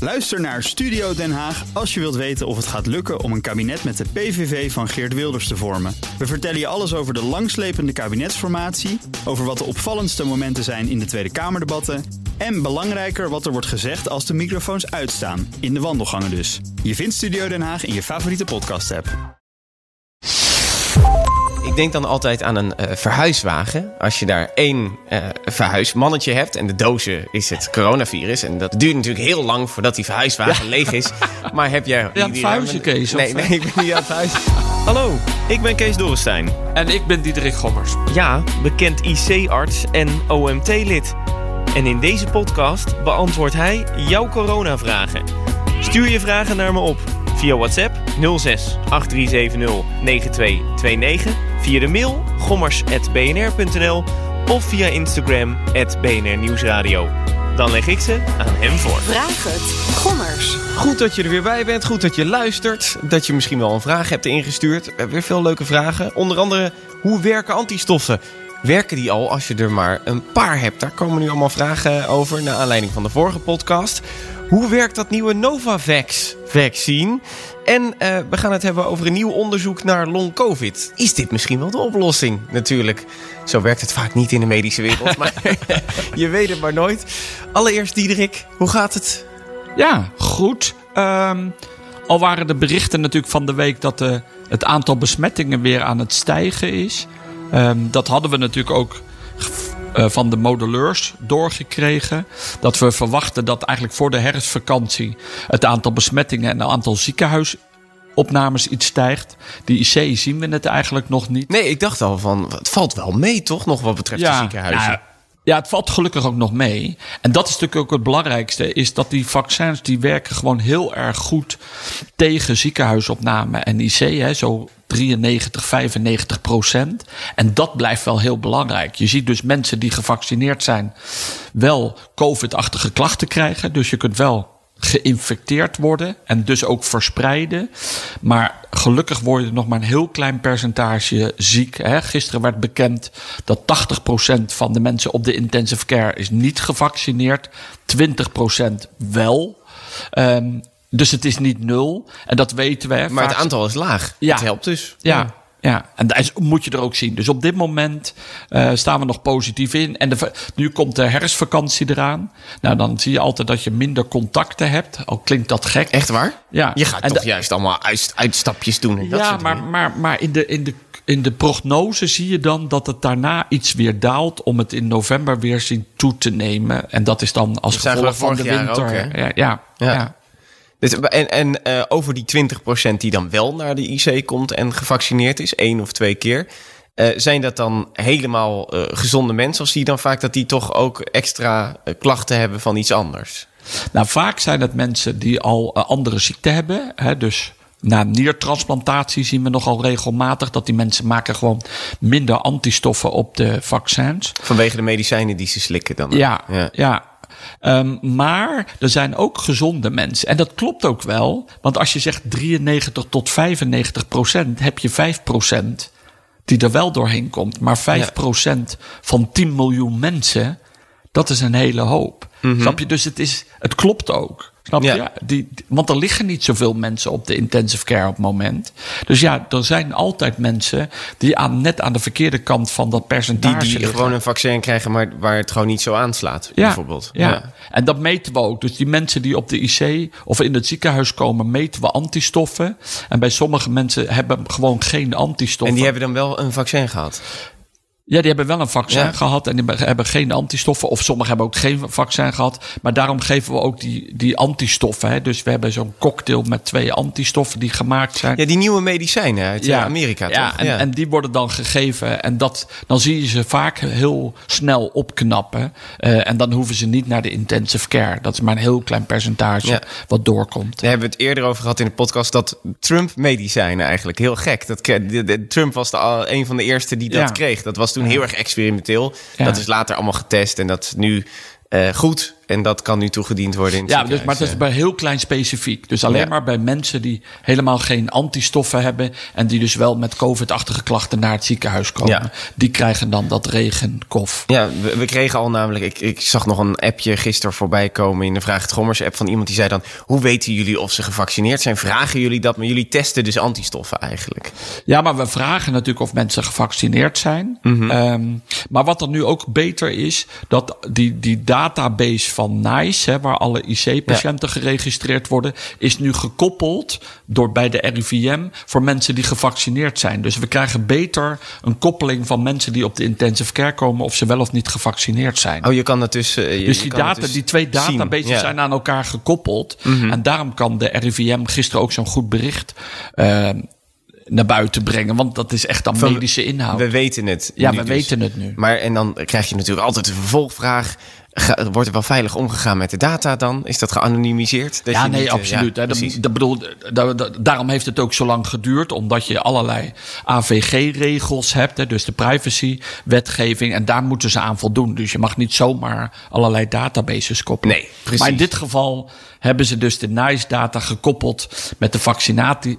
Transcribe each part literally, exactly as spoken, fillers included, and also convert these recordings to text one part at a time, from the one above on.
Luister naar Studio Den Haag als je wilt weten of het gaat lukken om een kabinet met de P V V van Geert Wilders te vormen. We vertellen je alles over de langslepende kabinetsformatie, over wat de opvallendste momenten zijn in de Tweede Kamerdebatten en belangrijker wat er wordt gezegd als de microfoons uitstaan, in de wandelgangen dus. Je vindt Studio Den Haag in je favoriete podcast-app. Ik denk dan altijd aan een uh, verhuiswagen. Als je daar één uh, verhuismannetje hebt en de dozen is het coronavirus. En dat duurt natuurlijk heel lang voordat die verhuiswagen ja. leeg is. Maar heb jij... Ja, het verhuizen, Kees? Nee, nee, ik ben niet aan het verhuizen. Hallo, ik ben Kees Dorrestein. En ik ben Diederik Gommers. Ja, bekend I C-arts en O M T-lid. En in deze podcast beantwoordt hij jouw coronavragen. Stuur je vragen naar me op via WhatsApp nul zes acht drie zeven nul negen twee twee negen, via de mail gommers at b n r punt n l of via Instagram at b n r nieuwsradio. Dan leg ik ze aan hem voor. Vraag het, Gommers. Goed dat je er weer bij bent, goed dat je luistert, dat je misschien wel een vraag hebt ingestuurd. We hebben weer veel leuke vragen. Onder andere, hoe werken antistoffen? Werken die al als je er maar een paar hebt? Daar komen nu allemaal vragen over, naar aanleiding van de vorige podcast. Hoe werkt dat nieuwe Novavax-vaccin? En uh, we gaan het hebben over een nieuw onderzoek naar long-covid. Is dit misschien wel de oplossing? Natuurlijk, zo werkt het vaak niet in de medische wereld, maar je weet het maar nooit. Allereerst, Diederik, hoe gaat het? Ja, goed. Um, al waren de berichten natuurlijk van de week dat uh, het aantal besmettingen weer aan het stijgen is. Um, dat hadden we natuurlijk ook uh, van de modeleurs doorgekregen. Dat we verwachten dat eigenlijk voor de herfstvakantie het aantal besmettingen en het aantal ziekenhuisopnames iets stijgt. Die I C zien we het eigenlijk nog niet. Nee, ik dacht al van, het valt wel mee toch nog wat betreft ja, de ziekenhuizen? Nou, ja, het valt gelukkig ook nog mee. En dat is natuurlijk ook het belangrijkste, is dat die vaccins die werken gewoon heel erg goed tegen ziekenhuisopname en I C, hè, zo drieënnegentig, vijfennegentig procent. En dat blijft wel heel belangrijk. Je ziet dus mensen die gevaccineerd zijn wel COVID-achtige klachten krijgen. Dus je kunt wel geïnfecteerd worden en dus ook verspreiden. Maar gelukkig wordt er nog maar een heel klein percentage ziek. Hè. Gisteren werd bekend dat tachtig procent van de mensen op de intensive care is niet gevaccineerd. twintig procent wel. Um, Dus het is niet nul. En dat weten we. Maar vaak... het aantal is laag. Ja. Het helpt dus. Ja, ja. ja. En dat moet je er ook zien. Dus op dit moment uh, staan we nog positief in. En de, nu komt de herfstvakantie eraan. Nou, dan zie je altijd dat je minder contacten hebt. Al klinkt dat gek. Echt waar? Ja. Je gaat en toch de... juist allemaal uit, uitstapjes doen. En dat ja, soort maar, dingen. maar, maar in de... In de In de prognose zie je dan dat het daarna iets weer daalt om het in november weer zien toe te nemen. En dat is dan als dat gevolg van de winter. Ook, ja, ja, ja. ja. Dus, en en uh, over die twintig procent die dan wel naar de I C komt en gevaccineerd is, één of twee keer. Uh, zijn dat dan helemaal uh, gezonde mensen? Of zie je dan vaak dat die toch ook extra uh, klachten hebben van iets anders? Nou, vaak zijn het mensen die al uh, andere ziekten hebben. Hè, dus na niertransplantatie zien we nogal regelmatig dat die mensen maken gewoon minder antistoffen op de vaccins. Vanwege de medicijnen die ze slikken dan? Ja, ja. ja. Um, maar er zijn ook gezonde mensen. En dat klopt ook wel. Want als je zegt drieënnegentig tot vijfennegentig procent, heb je vijf procent die er wel doorheen komt. Maar vijf procent ja. van tien miljoen mensen, dat is een hele hoop. Mm-hmm. Snap je? Dus het, is, het klopt ook. Snap je? Ja. Die, want er liggen niet zoveel mensen op de intensive care op het moment. Dus ja, er zijn altijd mensen die aan, net aan de verkeerde kant van dat percentage Die, die liggen. gewoon een vaccin krijgen, maar waar het gewoon niet zo aanslaat, ja, bijvoorbeeld. Ja. ja, en dat meten we ook. Dus die mensen die op de I C of in het ziekenhuis komen, meten we antistoffen. En bij sommige mensen hebben gewoon geen antistoffen. En die hebben dan wel een vaccin gehad? Ja, die hebben wel een vaccin ja. gehad en die hebben geen antistoffen. Of sommigen hebben ook geen vaccin gehad. Maar daarom geven we ook die, die antistoffen. Hè. Dus we hebben zo'n cocktail met twee antistoffen die gemaakt zijn. Ja, die nieuwe medicijnen uit ja. Amerika, toch? Ja, en, ja, en die worden dan gegeven. En dat, dan zie je ze vaak heel snel opknappen. Uh, en dan hoeven ze niet naar de intensive care. Dat is maar een heel klein percentage ja. wat doorkomt. Daar hebben we het eerder over gehad in de podcast. Dat Trump-medicijnen eigenlijk, heel gek. Dat, de, de, Trump was de, een van de eerste die dat ja. kreeg. Dat was toen heel erg experimenteel. Ja. Dat is later allemaal getest en dat is nu uh, goed. En dat kan nu toegediend worden in het Ja, ziekenhuis. dus, maar dat is bij heel klein specifiek. Dus alleen Ja. maar bij mensen die helemaal geen antistoffen hebben... en die dus wel met covid-achtige klachten naar het ziekenhuis komen. Ja. Die krijgen dan dat regenkof. Ja, we, we kregen al namelijk... Ik, ik zag nog een appje gisteren voorbij komen in de Vraag het Gommers app van iemand die zei dan... Hoe weten jullie of ze gevaccineerd zijn? Vragen jullie dat? Maar jullie testen dus antistoffen eigenlijk. Ja, maar we vragen natuurlijk of mensen gevaccineerd zijn. Mm-hmm. Um, maar wat dan nu ook beter is... dat die, die database van NICE... Hè, waar alle I C-patiënten ja. geregistreerd worden... is nu gekoppeld door bij de R I V M... voor mensen die gevaccineerd zijn. Dus we krijgen beter een koppeling van mensen... die op de intensive care komen... of ze wel of niet gevaccineerd zijn. Oh, je kan dat dus... Uh, je, dus die, je data, dus die twee databases ja. zijn aan elkaar gekoppeld. Mm-hmm. En daarom kan de R I V M gisteren ook zo'n goed bericht... Uh, naar buiten brengen, want dat is echt dan van, medische inhoud. We weten het. Ja, we dus. weten het nu. Maar en dan krijg je natuurlijk altijd een vervolgvraag. Ga, wordt er wel veilig omgegaan met de data dan? Is dat geanonimiseerd? Dat ja, je nee, niet, absoluut. Ja, dat, dat bedoel, dat, dat, daarom heeft het ook zo lang geduurd, omdat je allerlei A V G-regels hebt, hè, dus de privacy-wetgeving, en daar moeten ze aan voldoen. Dus je mag niet zomaar allerlei databases koppelen. Nee, precies. Maar in dit geval hebben ze dus de NICE-data gekoppeld met de vaccinatie.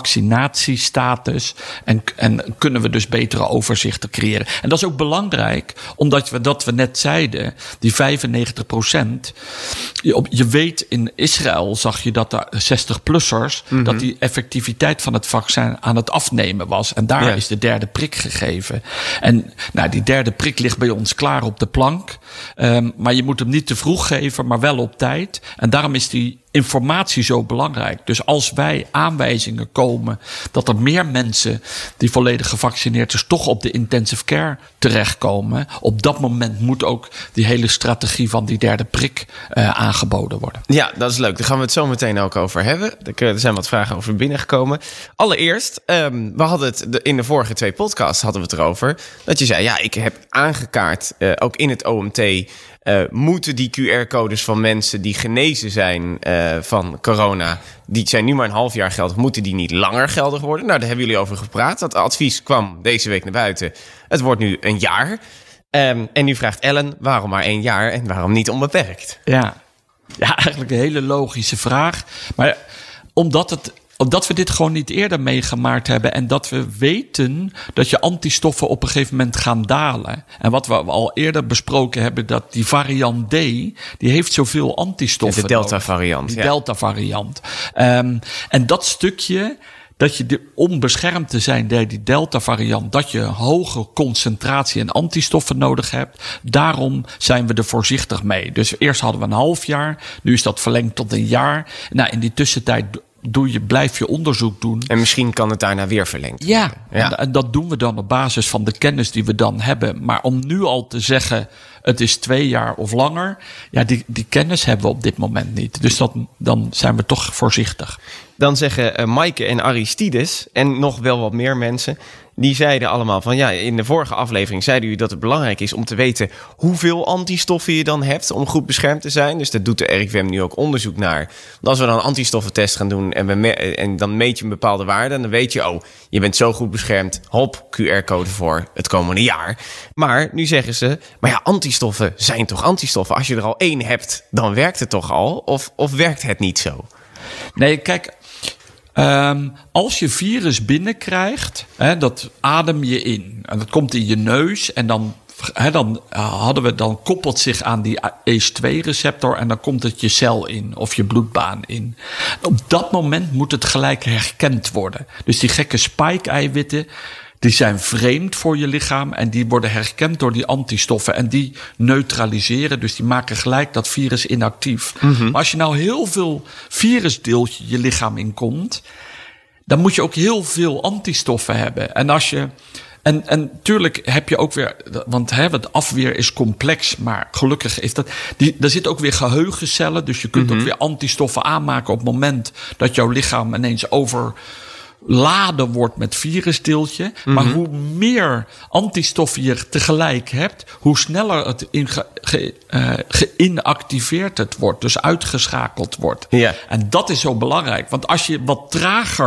vaccinatiestatus en, en kunnen we dus betere overzichten creëren. En dat is ook belangrijk, omdat we dat we net zeiden, die vijfennegentig procent, je, je weet in Israël zag je dat de zestig-plussers, mm-hmm. dat die effectiviteit van het vaccin aan het afnemen was. En daar ja. is de derde prik gegeven. En nou, die derde prik ligt bij ons klaar op de plank. Um, maar je moet hem niet te vroeg geven, maar wel op tijd. En daarom is die informatie zo belangrijk. Dus als wij aanwijzingen komen dat er meer mensen die volledig gevaccineerd is toch op de intensive care terechtkomen, op dat moment moet ook die hele strategie van die derde prik uh, aangeboden worden. Ja, dat is leuk. Daar gaan we het zo meteen ook over hebben. Er zijn wat vragen over binnengekomen. Allereerst, um, we hadden het de, in de vorige twee podcasts hadden we het erover dat je zei, ja, ik heb aangekaart, uh, ook in het O M T, Uh, moeten die Q R-codes van mensen die genezen zijn uh, van corona, die zijn nu maar een half jaar geldig, moeten die niet langer geldig worden? Nou, daar hebben jullie over gepraat. Dat advies kwam deze week naar buiten. Het wordt nu een jaar. Um, en nu vraagt Ellen, waarom maar één jaar en waarom niet onbeperkt? Ja, ja eigenlijk een hele logische vraag. Maar omdat het... Omdat we dit gewoon niet eerder meegemaakt hebben en dat we weten dat je antistoffen op een gegeven moment gaan dalen. En wat we al eerder besproken hebben, dat die variant D, die heeft zoveel antistoffen. De Delta-variant. Die ja. Delta-variant. Um, en dat stukje, dat je de, om beschermd te zijn door die Delta-variant, dat je een hoge concentratie en antistoffen nodig hebt. Daarom zijn we er voorzichtig mee. Dus eerst hadden we een half jaar, nu is dat verlengd tot een jaar. Nou, in die tussentijd doe je, blijf je onderzoek doen. En misschien kan het daarna weer verlengd ja, worden. Ja, en dat doen we dan op basis van de kennis die we dan hebben. Maar om nu al te zeggen, het is twee jaar of langer, ja, die, die kennis hebben we op dit moment niet. Dus dat, dan zijn we toch voorzichtig. Dan zeggen uh, Maaike en Aristides en nog wel wat meer mensen, die zeiden allemaal van, ja, in de vorige aflevering zeiden jullie dat het belangrijk is om te weten hoeveel antistoffen je dan hebt om goed beschermd te zijn. Dus daar doet de R I V M nu ook onderzoek naar. Want als we dan een antistoffentest gaan doen en, we me- en dan meet je een bepaalde waarde, dan weet je, oh, je bent zo goed beschermd, hop, Q R-code voor het komende jaar. Maar nu zeggen ze, maar ja, antistoffen zijn toch antistoffen? Als je er al één hebt, dan werkt het toch al? Of, of werkt het niet zo? Nee, kijk, Um, als je virus binnenkrijgt, hè, dat adem je in. En dat komt in je neus en dan, hè, dan hadden we dan koppelt zich aan die A C E twee receptor en dan komt het je cel in of je bloedbaan in. Op dat moment moet het gelijk herkend worden. Dus die gekke spike-eiwitten, die zijn vreemd voor je lichaam en die worden herkend door die antistoffen. En die neutraliseren, dus die maken gelijk dat virus inactief. Mm-hmm. Maar als je nou heel veel virusdeeltje je lichaam inkomt, dan moet je ook heel veel antistoffen hebben. En als je... En, en tuurlijk heb je ook weer, want hè, het afweer is complex, maar gelukkig is dat, die, daar zitten ook weer geheugencellen, dus je kunt mm-hmm. ook weer antistoffen aanmaken op het moment dat jouw lichaam ineens over laden wordt met virusdeeltje. Mm-hmm. Maar hoe meer antistoffen je tegelijk hebt, hoe sneller het in ge, ge, uh, geïnactiveerd het wordt. Dus uitgeschakeld wordt. Ja. En dat is zo belangrijk. Want als je wat trager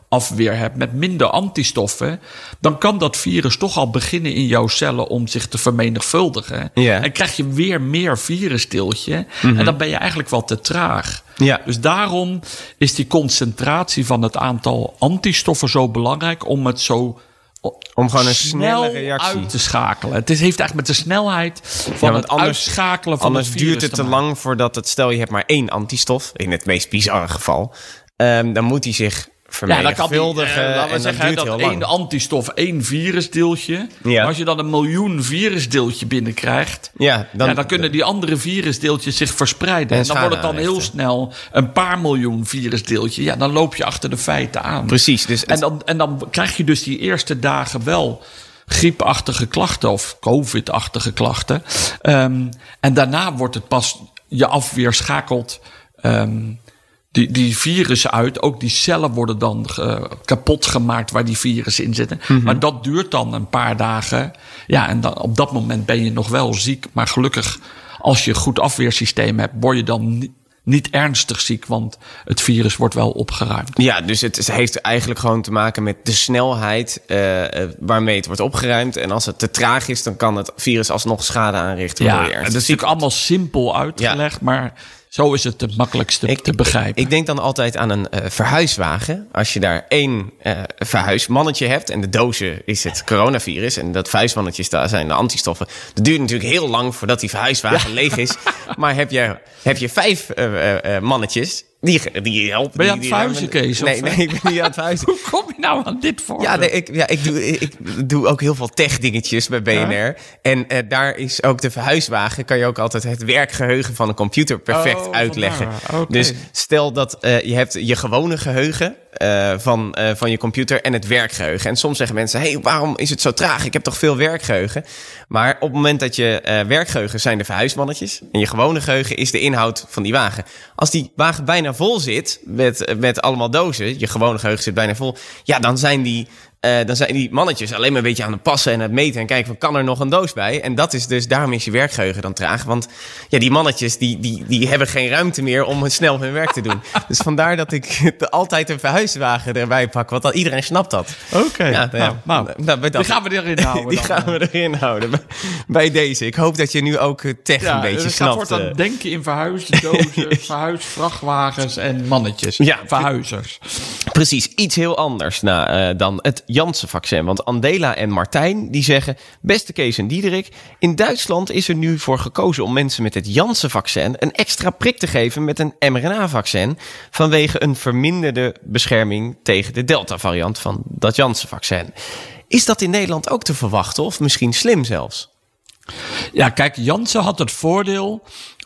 afweer hebt met minder antistoffen, dan kan dat virus toch al beginnen in jouw cellen om zich te vermenigvuldigen. Ja. En krijg je weer meer virusdeeltje. Mm-hmm. En dan ben je eigenlijk wel te traag. Ja. Dus daarom is die concentratie van het aantal antistoffen zo belangrijk om het zo Om gewoon een snel snelle reactie uit te schakelen. Het is, heeft eigenlijk met de snelheid van Ja, want het anders- uitschakelen van Anders het virus duurt het te maken. lang voordat het... Stel, je hebt maar één antistof, in het meest bizarre geval. Um, dan moet hij zich Ja, dan kan die, vermenigvuldigen eh, laten we en dat zeggen duurt dat heel lang. één antistof, één virusdeeltje. Ja. Maar als je dan een miljoen virusdeeltje binnenkrijgt, Ja, dan, dan, ja, dan kunnen die andere virusdeeltjes zich verspreiden. En En dan wordt het dan schade heel aanrichten. snel een paar miljoen virusdeeltje. Ja, dan loop je achter de feiten aan. Precies. Dus En dan, en dan krijg je dus die eerste dagen wel griepachtige klachten of covid-achtige klachten. Um, en daarna wordt het pas, je afweer schakelt um, die, die virussen uit. Ook die cellen worden dan uh, kapot gemaakt waar die virussen in zitten. Mm-hmm. Maar dat duurt dan een paar dagen. Ja, en dan, op dat moment ben je nog wel ziek. Maar gelukkig, als je een goed afweersysteem hebt, word je dan niet, niet ernstig ziek, want het virus wordt wel opgeruimd. Ja, dus het heeft eigenlijk gewoon te maken met de snelheid uh, waarmee het wordt opgeruimd. En als het te traag is, dan kan het virus alsnog schade aanrichten. Ja, waardoor je dat is ernstig natuurlijk ziek allemaal simpel uitgelegd, ja. Maar zo is het het makkelijkste Ik, te begrijpen. Ik, ik denk dan altijd aan een uh, verhuiswagen. Als je daar één uh, verhuismannetje hebt en de dozen is het coronavirus en dat verhuismannetjes daar zijn de antistoffen. Dat duurt natuurlijk heel lang voordat die verhuiswagen ja. leeg is. Maar heb je, heb je vijf uh, uh, mannetjes, die, die helpen. Ben je die, aan het verhuizen, Kees? Nee, nee, ik ben niet aan het verhuizen. Hoe kom je nou aan dit voor? Ja, nee, ik, ja ik, doe, ik doe ook heel veel tech-dingetjes bij B N R. Ja? En uh, daar is ook de verhuiswagen, kan je ook altijd het werkgeheugen van een computer perfect oh, uitleggen. Okay. Dus stel dat uh, je hebt je gewone geheugen uh, van, uh, van je computer en het werkgeheugen. En soms zeggen mensen, hey, waarom is het zo traag? Ik heb toch veel werkgeheugen? Maar op het moment dat je uh, werkgeheugen zijn de verhuismannetjes en je gewone geheugen is de inhoud van die wagen. Als die wagen bijna vol zit met, met allemaal dozen, je gewone geheugen zit bijna vol, ja, dan zijn die, uh, dan zijn die mannetjes alleen maar een beetje aan het passen en het meten en kijken van, kan er nog een doos bij? En dat is dus, daarom is je werkgeheugen dan traag, want ja, die mannetjes, die, die, die hebben geen ruimte meer om snel hun werk te doen. Dus vandaar dat ik altijd een verhuiswagen erbij pak, want dan iedereen snapt dat. Oké, okay. ja, nou, nou, nou, die gaan we erin houden. Die dan. gaan we erin houden, bij deze. Ik hoop dat je nu ook tech ja, een beetje dus snapt. Het wordt dan denken in verhuisdozen, verhuisvrachtwagens en mannetjes. Ja, verhuizers. Precies, iets heel anders nou, uh, dan het Janssen-vaccin. Want Andela en Martijn die zeggen, beste Kees en Diederik, in Duitsland is er nu voor gekozen om mensen met het Janssen-vaccin een extra prik te geven met een M R N A-vaccin vanwege een verminderde bescherming tegen de Delta-variant van dat Janssen-vaccin. Is dat in Nederland ook te verwachten of misschien slim zelfs? Ja, kijk, Janssen had het voordeel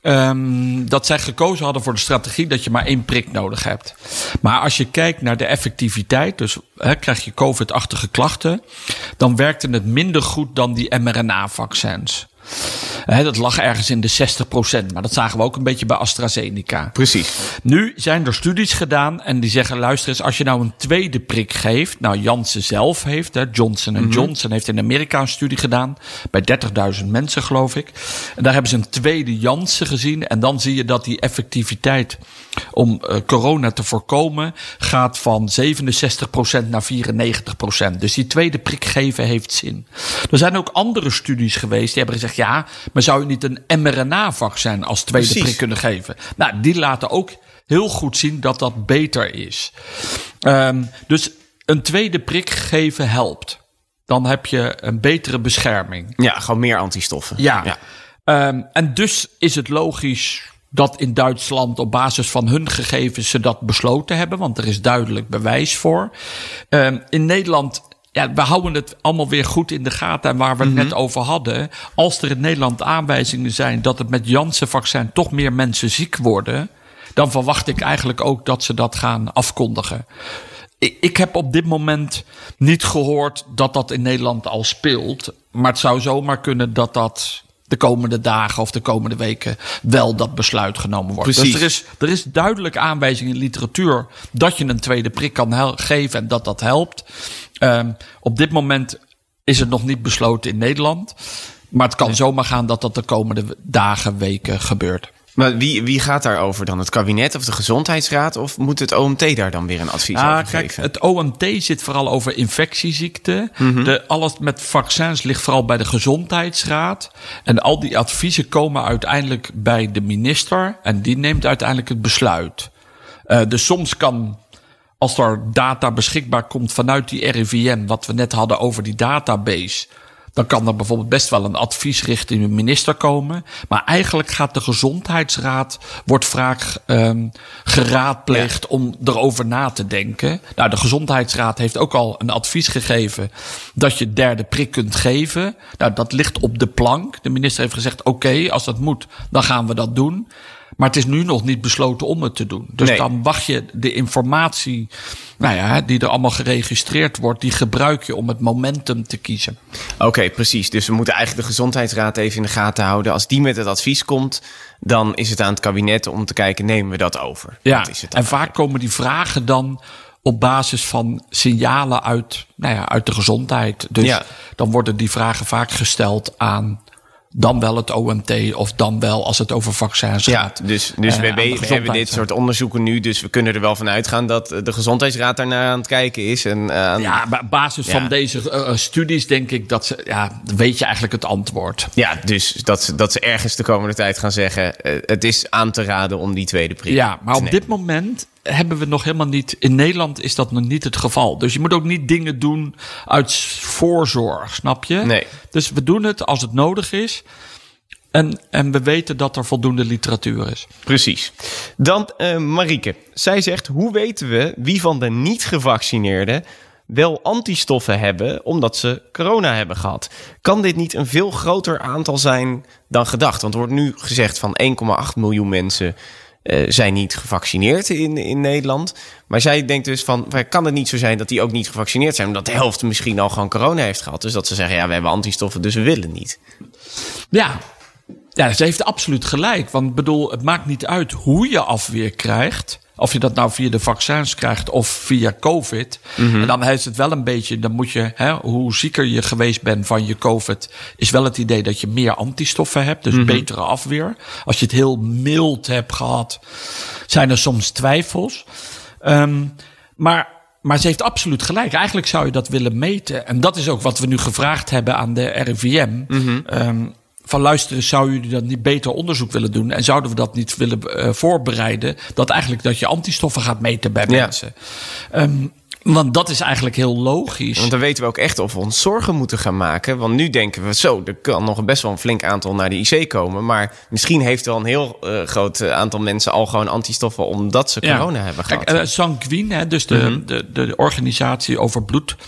Um, dat zij gekozen hadden voor de strategie dat je maar één prik nodig hebt. Maar als je kijkt naar de effectiviteit, dus he, krijg je covid-achtige klachten, dan werkte het minder goed dan die M R N A-vaccins. He, dat lag ergens in de zestig procent, maar dat zagen we ook een beetje bij AstraZeneca. Precies. Nu zijn er studies gedaan en die zeggen, luister eens, als je nou een tweede prik geeft, nou Janssen zelf heeft, he, Johnson en mm-hmm. Johnson heeft in Amerika een studie gedaan, bij dertigduizend mensen geloof ik. En daar hebben ze een tweede Janssen gezien en dan zie je dat die effectiviteit om uh, corona te voorkomen gaat van zevenenzestig procent naar vierennegentig procent. Dus die tweede prik geven heeft zin. Er zijn ook andere studies geweest die hebben gezegd, ja, maar zou je niet een M R N A-vaccin als tweede Precies. prik kunnen geven? Nou, die laten ook heel goed zien dat dat beter is. Um, dus een tweede prik geven helpt. Dan heb je een betere bescherming. Ja, gewoon meer antistoffen. Ja. ja. Um, en dus is het logisch dat in Duitsland op basis van hun gegevens ze dat besloten hebben, want er is duidelijk bewijs voor. Um, in Nederland, ja, we houden het allemaal weer goed in de gaten en waar we het mm-hmm. net over hadden. Als er in Nederland aanwijzingen zijn dat het met Janssen-vaccin toch meer mensen ziek worden, dan verwacht ik eigenlijk ook dat ze dat gaan afkondigen. Ik, ik heb op dit moment niet gehoord dat dat in Nederland al speelt, maar het zou zomaar kunnen dat dat de komende dagen of de komende weken wel dat besluit genomen wordt. Precies. Dus er is, er is duidelijk aanwijzing in literatuur dat je een tweede prik kan hel- geven en dat dat helpt. Um, op dit moment is het nog niet besloten in Nederland. Maar het kan nee. zomaar gaan dat dat de komende dagen, weken gebeurt. Maar wie, wie gaat daarover dan? Het kabinet of de gezondheidsraad? Of moet het O M T daar dan weer een advies Ah, over kijk, geven? het O M T zit vooral over infectieziekten. Mm-hmm. De, alles met vaccins ligt vooral bij de gezondheidsraad. En al die adviezen komen uiteindelijk bij de minister. En die neemt uiteindelijk het besluit. Uh, dus soms kan, als er data beschikbaar komt vanuit die R I V M... wat we net hadden over die database... dan kan er bijvoorbeeld best wel een advies richting de minister komen. Maar eigenlijk gaat de gezondheidsraad, wordt vaak um, geraadpleegd ja. om erover na te denken. Nou, de gezondheidsraad heeft ook al een advies gegeven dat je derde prik kunt geven. Nou, dat ligt op de plank. De minister heeft gezegd, oké, okay, als dat moet, dan gaan we dat doen. Maar het is nu nog niet besloten om het te doen. Dus nee. dan wacht je de informatie, nou ja, die er allemaal geregistreerd wordt, die gebruik je om het momentum te kiezen. Oké, okay, precies. Dus we moeten eigenlijk de gezondheidsraad even in de gaten houden. Als die met het advies komt, dan is het aan het kabinet om te kijken, nemen we dat over? Ja, dat is het en vaak komen die vragen dan op basis van signalen uit, nou ja, uit de gezondheid. Dus ja. dan worden die vragen vaak gesteld aan dan wel het O M T of dan wel als het over vaccins gaat. Ja, dus, dus uh, we, we, we hebben dit soort onderzoeken nu, dus we kunnen er wel van uitgaan dat de gezondheidsraad daarnaar aan het kijken is. En, uh, aan, ja, op basis ja. van deze uh, studies denk ik dat ze, ja, weet je eigenlijk het antwoord. Ja, dus dat, dat ze ergens de komende tijd gaan zeggen, uh, het is aan te raden om die tweede prik Ja, maar te op nemen. dit moment hebben we nog helemaal niet, in Nederland is dat nog niet het geval. Dus je moet ook niet dingen doen uit voorzorg, snap je? Nee. Dus we doen het als het nodig is. En, en we weten dat er voldoende literatuur is. Precies. Dan uh, Marieke. Zij zegt, hoe weten we wie van de niet-gevaccineerden wel antistoffen hebben omdat ze corona hebben gehad? Kan dit niet een veel groter aantal zijn dan gedacht? Want er wordt nu gezegd van één komma acht miljoen mensen Uh, zijn niet gevaccineerd in, in Nederland. Maar zij denkt dus van, kan het niet zo zijn dat die ook niet gevaccineerd zijn, omdat de helft misschien al gewoon corona heeft gehad? Dus dat ze zeggen, ja, we hebben antistoffen, dus we willen niet. Ja, ja, ze heeft absoluut gelijk. Want ik bedoel, het maakt niet uit hoe je afweer krijgt. Of je dat nou via de vaccins krijgt of via COVID. Mm-hmm. En dan heeft het wel een beetje, dan moet je, hè, hoe zieker je geweest bent van je COVID, is wel het idee dat je meer antistoffen hebt. Dus mm-hmm. betere afweer. Als je het heel mild hebt gehad, zijn er soms twijfels. Um, maar, maar ze heeft absoluut gelijk. Eigenlijk zou je dat willen meten. En dat is ook wat we nu gevraagd hebben aan de R I V M. Mm-hmm. Um, Van luisteren, zou jullie dan niet beter onderzoek willen doen? En zouden we dat niet willen uh, voorbereiden? Dat eigenlijk dat je antistoffen gaat meten bij ja. mensen. Um, want dat is eigenlijk heel logisch. Want dan weten we ook echt of we ons zorgen moeten gaan maken. Want nu denken we zo, er kan nog best wel een flink aantal naar de I C komen. Maar misschien heeft wel een heel uh, groot aantal mensen al gewoon antistoffen omdat ze corona ja. hebben gehad. Kijk, uh, Sanquin, hè, dus de, mm-hmm. de, de, de organisatie over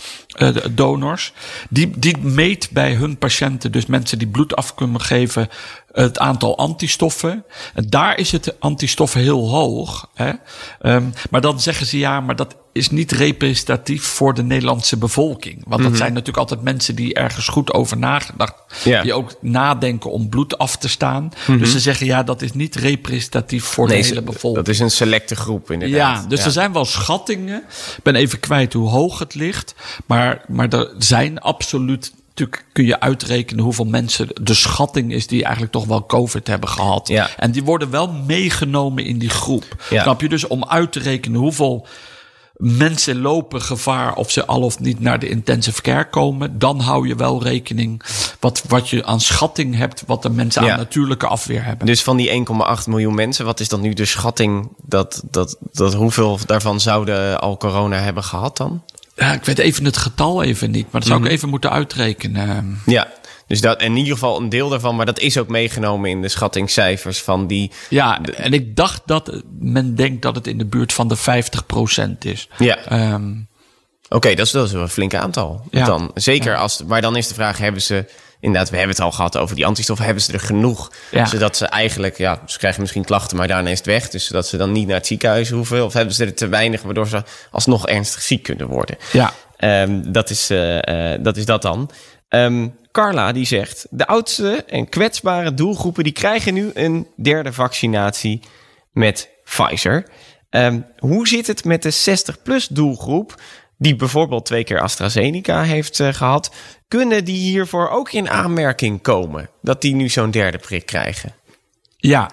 bloeddonors, uh, die, die meet bij hun patiënten, dus mensen die bloed af kunnen geven, het aantal antistoffen. En daar is het antistoffen heel hoog. Hè? Um, maar dan zeggen ze ja, maar dat is niet representatief voor de Nederlandse bevolking. Want mm-hmm. dat zijn natuurlijk altijd mensen die ergens goed over nagedacht. Ja. Die ook nadenken om bloed af te staan. Mm-hmm. Dus ze zeggen ja, dat is niet representatief voor nee, de hele bevolking. Dat is een selecte groep inderdaad. Ja, dus ja. er zijn wel schattingen. Ik ben even kwijt hoe hoog het ligt. Maar, maar er zijn absoluut, natuurlijk kun je uitrekenen hoeveel mensen de schatting is die eigenlijk toch wel COVID hebben gehad. Ja. En die worden wel meegenomen in die groep. Ja. Snap je? Dus om uit te rekenen hoeveel mensen lopen gevaar of ze al of niet naar de intensive care komen, dan hou je wel rekening wat, wat je aan schatting hebt, wat de mensen ja. aan natuurlijke afweer hebben. Dus van die één komma acht miljoen mensen, wat is dan nu de schatting dat, dat, dat hoeveel daarvan zouden al corona hebben gehad dan? Ja, ik weet even het getal even niet, maar dat zou mm-hmm. ik even moeten uitrekenen. Ja, dus dat in ieder geval een deel daarvan, maar dat is ook meegenomen in de schattingscijfers van die. Ja, en ik dacht dat men denkt dat het in de buurt van de vijftig procent is. Ja. Um, Oké, okay, dat is dat is wel een flink aantal. Ja. Dan zeker ja. als, maar dan is de vraag: hebben ze inderdaad? We hebben het al gehad over die antistoffen. Hebben ze er genoeg, ja. zodat ze eigenlijk, ja, ze krijgen misschien klachten, maar daarna is het weg. Dus zodat ze dan niet naar het ziekenhuis hoeven, of hebben ze er te weinig, waardoor ze alsnog ernstig ziek kunnen worden. Ja. Um, dat is uh, uh, dat is dat dan. Um, Carla die zegt, de oudste en kwetsbare doelgroepen die krijgen nu een derde vaccinatie met Pfizer. Um, hoe zit het met de zestig-plus doelgroep die bijvoorbeeld twee keer AstraZeneca heeft uh, gehad? Kunnen die hiervoor ook in aanmerking komen dat die nu zo'n derde prik krijgen? Ja,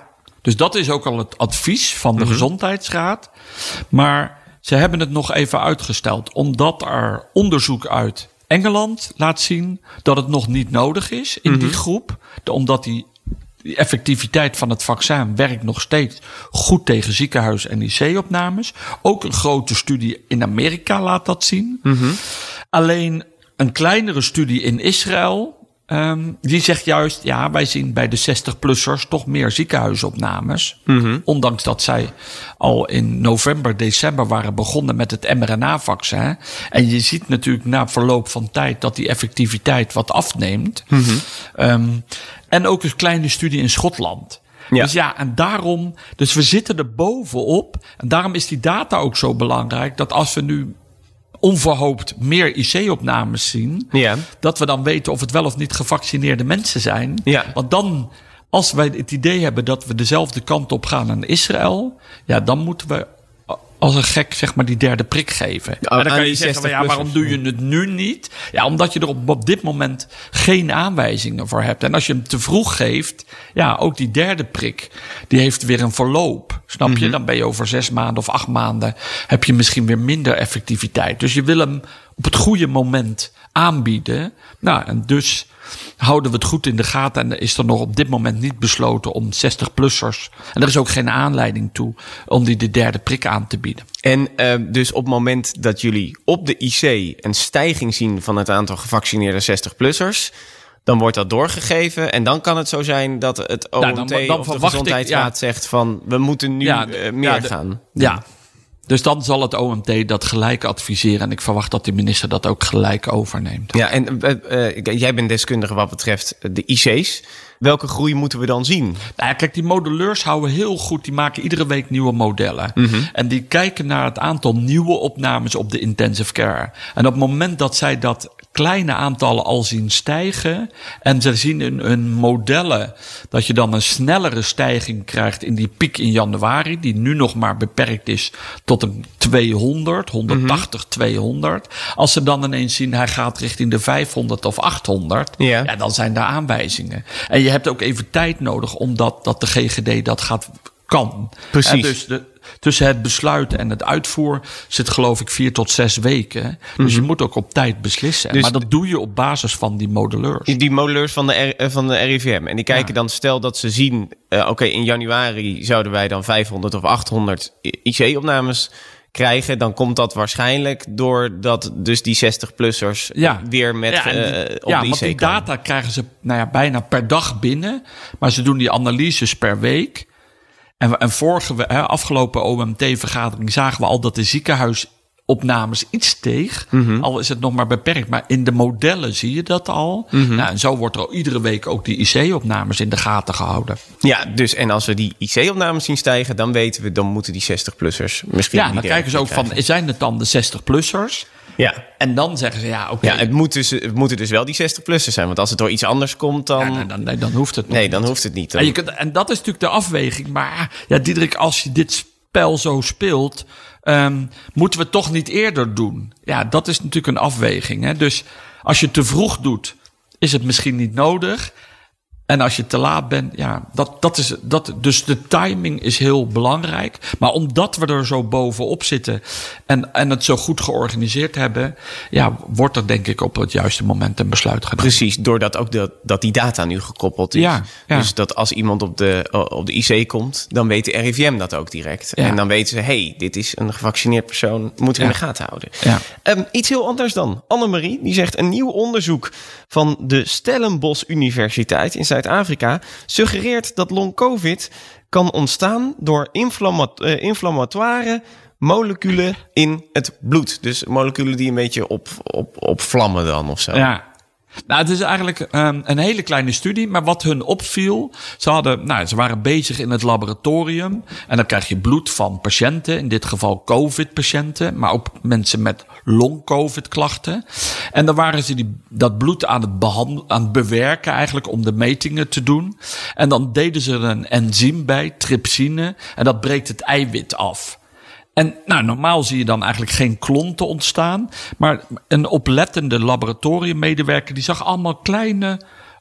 Dus dat is ook al het advies van de mm-hmm. Gezondheidsraad. Maar ze hebben het nog even uitgesteld. Omdat er onderzoek uit Engeland laat zien dat het nog niet nodig is in mm-hmm. die groep. Omdat die, die effectiviteit van het vaccin werkt nog steeds goed tegen ziekenhuis- en I C-opnames. Ook een grote studie in Amerika laat dat zien. Mm-hmm. Alleen een kleinere studie in Israël... Um, die zegt juist, ja, wij zien bij de zestig-plussers toch meer ziekenhuisopnames. Mm-hmm. Ondanks dat zij al in november, december waren begonnen met het mRNA-vaccin. En je ziet natuurlijk na verloop van tijd dat die effectiviteit wat afneemt. Mm-hmm. Um, en ook een kleine studie in Schotland. Ja. Dus ja, en daarom, dus we zitten er bovenop. En daarom is die data ook zo belangrijk, dat als we nu onverhoopt meer I C-opnames zien, ja. dat we dan weten of het wel of niet gevaccineerde mensen zijn. Ja. Want dan, als wij het idee hebben dat we dezelfde kant op gaan aan Israël, ja, dan moeten we als een gek zeg maar die derde prik geven. Ja, en dan kan je zeggen, van, ja, waarom doe je het nu niet? Ja, omdat je er op, op dit moment geen aanwijzingen voor hebt. En als je hem te vroeg geeft, ja, ook die derde prik, die heeft weer een verloop. Snap je? Mm-hmm. Dan ben je over zes maanden of acht maanden, heb je misschien weer minder effectiviteit. Dus je wil hem op het goede moment aanbieden. Nou, en dus houden we het goed in de gaten. En is er nog op dit moment niet besloten om zestig-plussers... en er is ook geen aanleiding toe om die de derde prik aan te bieden. En uh, dus op het moment dat jullie op de I C een stijging zien van het aantal gevaccineerde zestig-plussers... dan wordt dat doorgegeven en dan kan het zo zijn dat het O M T nou, dan, dan of de Gezondheidsraad ik, ja. zegt van we moeten nu ja, uh, meer ja, de, gaan. Ja, dus dan zal het O M T dat gelijk adviseren. En ik verwacht dat de minister dat ook gelijk overneemt. Ja, en uh, uh, jij bent deskundige wat betreft de I C's. Welke groei moeten we dan zien? Nou ja, kijk, die modelleurs houden heel goed. Die maken iedere week nieuwe modellen. Mm-hmm. En die kijken naar het aantal nieuwe opnames op de intensive care. En op het moment dat zij dat kleine aantallen al zien stijgen en ze zien in hun modellen dat je dan een snellere stijging krijgt in die piek in januari, die nu nog maar beperkt is tot een tweehonderd, honderdtachtig, mm-hmm. tweehonderd. Als ze dan ineens zien hij gaat richting de vijfhonderd of achthonderd, yeah. ja, dan zijn daar aanwijzingen. En je hebt ook even tijd nodig omdat dat de G G D dat gaat kan. Precies. En dus de, tussen het besluit en het uitvoer zit geloof ik vier tot zes weken. Dus mm-hmm. je moet ook op tijd beslissen. Dus maar dat doe je op basis van die modelleurs. Die modelleurs van de, R, van de R I V M. En die kijken ja. dan, stel dat ze zien, uh, oké, okay, in januari zouden wij dan vijfhonderd of achthonderd I C-opnames krijgen, dan komt dat waarschijnlijk doordat dus die zestig-plussers ja. weer met ja, die, uh, op ja, de I C want die komen. data krijgen ze nou ja, bijna per dag binnen. Maar ze doen die analyses per week. En, en vorige, hè, afgelopen O M T-vergadering zagen we al dat de ziekenhuisopnames iets steeg. Mm-hmm. Al is het nog maar beperkt. Maar in de modellen zie je dat al. Mm-hmm. Nou, en zo wordt er al iedere week ook die I C-opnames in de gaten gehouden. Ja, dus en als we die I C-opnames zien stijgen, dan weten we, dan moeten die zestig-plussers misschien. Ja, dan kijken ze ook krijgen. van, zijn het dan de zestig-plussers? Ja. En dan zeggen ze, ja, oké. Okay. Ja, het, moet dus, het moeten dus wel die zestig-plussers zijn. Want als het door iets anders komt, dan... Ja, dan, dan, dan hoeft het nog Nee, dan niet. hoeft het niet. En, je kunt, en dat is natuurlijk de afweging. Maar ja, Diederik, als je dit spel zo speelt, Um, moeten we het toch niet eerder doen? Ja, dat is natuurlijk een afweging. Hè? Dus als je te vroeg doet, is het misschien niet nodig. En als je te laat bent, ja, dat, dat is, dat, dus de timing is heel belangrijk. Maar omdat we er zo bovenop zitten en, en het zo goed georganiseerd hebben, ja, wordt er denk ik op het juiste moment een besluit genomen. Precies, doordat ook de, dat die data nu gekoppeld is. Ja, ja. Dus dat als iemand op de, op de I C komt, dan weet de R I V M dat ook direct. Ja. En dan weten ze, hey, dit is een gevaccineerd persoon, moeten we ja. in de gaten houden. Ja. Um, iets heel anders dan. Annemarie, die zegt een nieuw onderzoek van de Stellenbosch Universiteit in Zuid-Afrika suggereert dat long-covid kan ontstaan door inflamma- uh, inflammatoire moleculen in het bloed. Dus moleculen die een beetje op, op, opvlammen dan of zo. Ja. Nou, het is eigenlijk um, een hele kleine studie, maar wat hun opviel, ze hadden, nou, ze waren bezig in het laboratorium en dan krijg je bloed van patiënten, in dit geval COVID-patiënten, maar ook mensen met long-COVID-klachten. En dan waren ze die, dat bloed aan het, behand, aan het bewerken eigenlijk om de metingen te doen. En dan deden ze er een enzym bij, trypsine, en dat breekt het eiwit af. En nou, normaal zie je dan eigenlijk geen klonten ontstaan. Maar een oplettende laboratoriummedewerker die zag allemaal kleine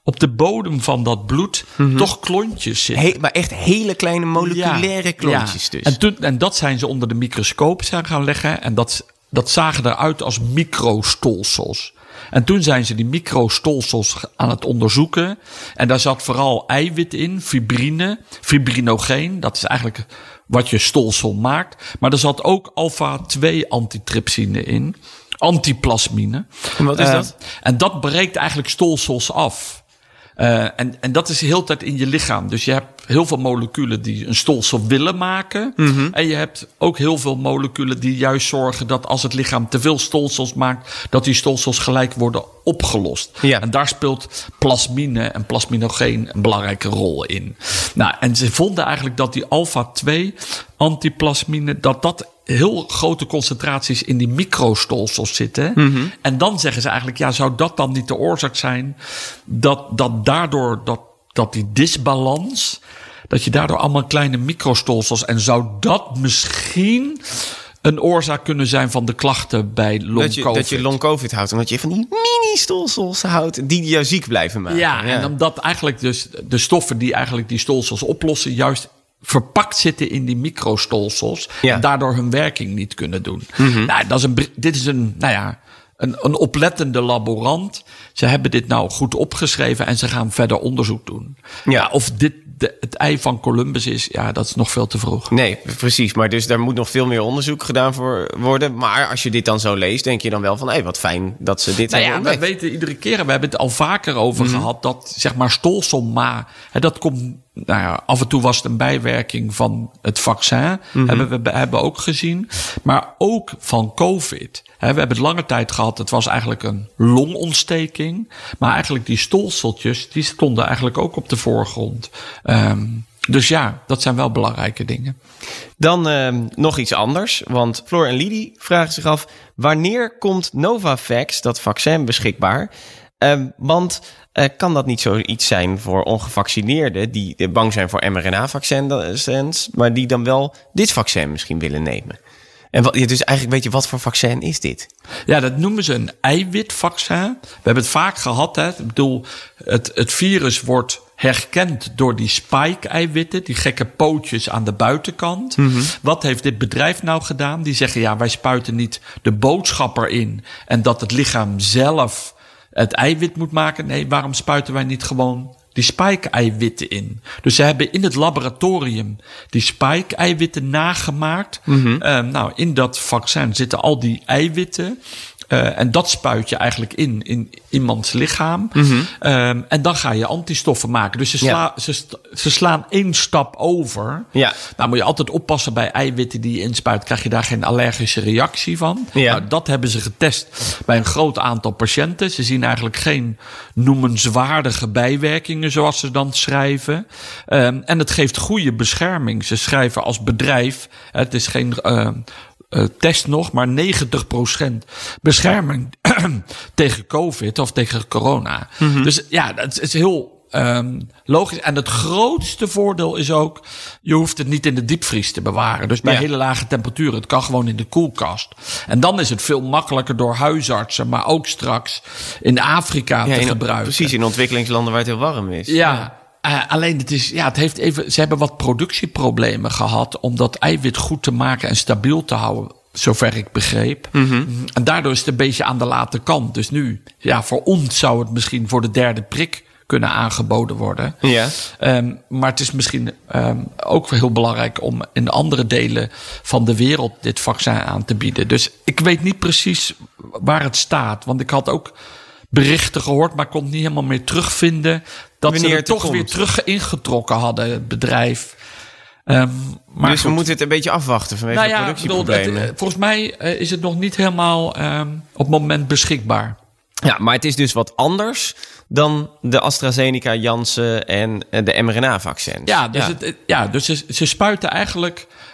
op de bodem van dat bloed mm-hmm. toch klontjes zitten. He, maar echt hele kleine moleculaire ja, klontjes ja. dus. En, toen, en dat zijn ze onder de microscoop zijn gaan leggen. En dat, dat zagen eruit als microstolsels. En toen zijn ze die microstolsels aan het onderzoeken. En daar zat vooral eiwit in, fibrine, fibrinogeen. Dat is eigenlijk wat je stolsel maakt. Maar er zat ook alpha twee antitrypsine in. Antiplasmine. En wat is uh, dat? En dat breekt eigenlijk stolsels af. Uh, en, en dat is de hele tijd in je lichaam. Dus je hebt heel veel moleculen die een stolsel willen maken. Mm-hmm. En je hebt ook heel veel moleculen die juist zorgen dat als het lichaam te veel stolsels maakt, dat die stolsels gelijk worden opgelost. Ja. En daar speelt plasmine en plasminogeen een belangrijke rol in. Nou, en ze vonden eigenlijk dat die alpha twee antiplasmine, dat dat heel grote concentraties in die microstolsels zitten. Mm-hmm. En dan zeggen ze eigenlijk, ja, zou dat dan niet de oorzaak zijn dat, dat daardoor dat, dat die disbalans, dat je daardoor allemaal kleine microstolsels, en zou dat misschien een oorzaak kunnen zijn van de klachten bij long-covid? Dat je, dat je long-covid houdt, omdat je van die mini-stolsels houdt die jou ziek blijven maken. Ja, ja, en omdat eigenlijk dus de stoffen die eigenlijk die stolsels oplossen, juist verpakt zitten in die microstolsels, ja, en daardoor hun werking niet kunnen doen. Mm-hmm. Nou, dat is een, dit is een, nou ja, een, een oplettende laborant. Ze hebben dit nou goed opgeschreven en ze gaan verder onderzoek doen. Ja, ja, of dit de, het ei van Columbus is, ja, dat is nog veel te vroeg. Nee, precies. Maar dus daar moet nog veel meer onderzoek gedaan voor worden. Maar als je dit dan zo leest, denk je dan wel van, hé, hey, wat fijn dat ze dit nou hebben ja, ontdekt. we weten iedere keer, we hebben het al vaker over mm-hmm. gehad, dat zeg maar stolselma, hè, dat komt, nou ja, af en toe was het een bijwerking van het vaccin, mm-hmm. hebben we hebben ook gezien. Maar ook van COVID. Hè, we hebben het lange tijd gehad, het was eigenlijk een longontsteking. Maar eigenlijk die stolseltjes, die stonden eigenlijk ook op de voorgrond. Um, dus ja, dat zijn wel belangrijke dingen. Dan uh, nog iets anders, want Floor en Lidie vragen zich af, wanneer komt Novavax, dat vaccin, beschikbaar? Uh, want uh, kan dat niet zoiets zijn voor ongevaccineerden die bang zijn voor mRNA-vaccins, maar die dan wel dit vaccin misschien willen nemen? En wat, dus eigenlijk weet je, wat voor vaccin is dit? Ja, dat noemen ze een eiwitvaccin. We hebben het vaak gehad, hè. Ik bedoel, het, het virus wordt herkend door die spike-eiwitten, die gekke pootjes aan de buitenkant. Mm-hmm. Wat heeft dit bedrijf nou gedaan? Die zeggen, ja, wij spuiten niet de boodschapper in en dat het lichaam zelf het eiwit moet maken. Nee, waarom spuiten wij niet gewoon die spike-eiwitten in? Dus ze hebben in het laboratorium die spike-eiwitten nagemaakt. Mm-hmm. Uh, nou, in dat vaccin zitten al die eiwitten. Uh, en dat spuit je eigenlijk in, in iemands lichaam. Mm-hmm. Um, en dan ga je antistoffen maken. Dus ze, sla, ja. ze, ze slaan één stap over. Ja. Nou moet je altijd oppassen bij eiwitten die je inspuit. Krijg je daar geen allergische reactie van? Ja. Nou, dat hebben ze getest bij een groot aantal patiënten. Ze zien eigenlijk geen noemenswaardige bijwerkingen, zoals ze dan schrijven. Um, en het geeft goede bescherming. Ze schrijven als bedrijf, het is geen Uh, Uh, test nog, maar negentig procent bescherming tegen COVID of tegen corona. Mm-hmm. Dus ja, dat is heel um, logisch. En het grootste voordeel is ook, je hoeft het niet in de diepvries te bewaren. Dus bij ja. hele lage temperaturen, het kan gewoon in de koelkast. En dan is het veel makkelijker door huisartsen, maar ook straks in Afrika ja, te in, gebruiken. Precies, in ontwikkelingslanden waar het heel warm is. Ja. ja. Uh, alleen het is, ja, het heeft even, ze hebben wat productieproblemen gehad om dat eiwit goed te maken en stabiel te houden, zover ik begreep. Mm-hmm. En daardoor is het een beetje aan de late kant. Dus nu, ja, voor ons zou het misschien voor de derde prik kunnen aangeboden worden. Ja. Um, maar het is misschien um, ook heel belangrijk om in andere delen van de wereld dit vaccin aan te bieden. Dus ik weet niet precies waar het staat, want ik had ook berichten gehoord, maar kon het niet helemaal meer terugvinden dat Wanneer ze het toch komt. weer terug ingetrokken hadden, het bedrijf. Um, maar dus goed. we moeten het een beetje afwachten vanwege nou ja, de productieproblemen. Bedoel, het, volgens mij uh, is het nog niet helemaal um, op het moment beschikbaar. Ja, maar het is dus wat anders dan de AstraZeneca, Janssen en de mRNA-vaccins. Ja, dus, ja. Het, ja, dus ze, ze spuiten eigenlijk